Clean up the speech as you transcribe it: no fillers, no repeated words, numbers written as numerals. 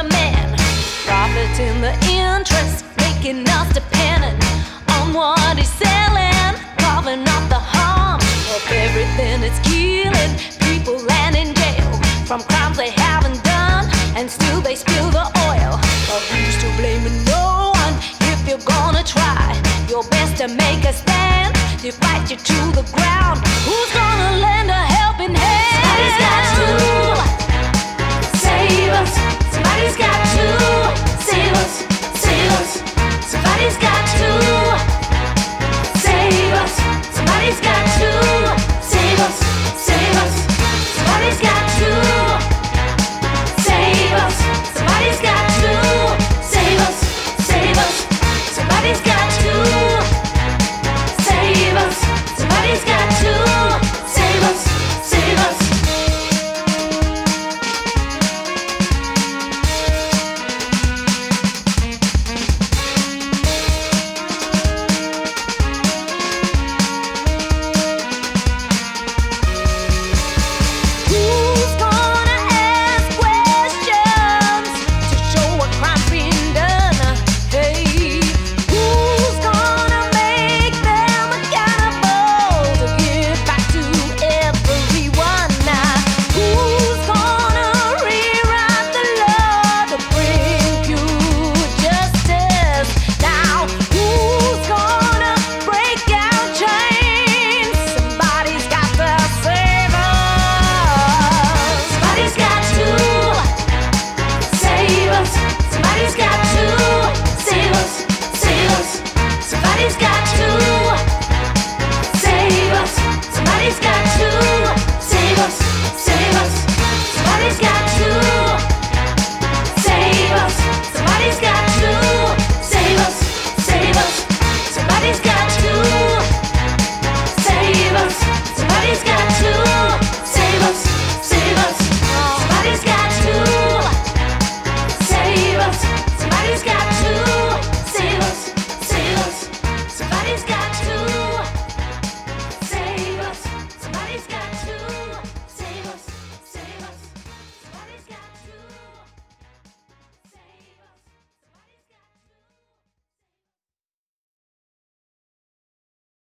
man. Profiting the interest, making us dependent on what he's selling, carving up the harm of everything that's killing people and in jail from crimes they haven't done, and still they spill the oil. But who's to blame? No one. If you're gonna try your best to make a stand, you fight you to the ground.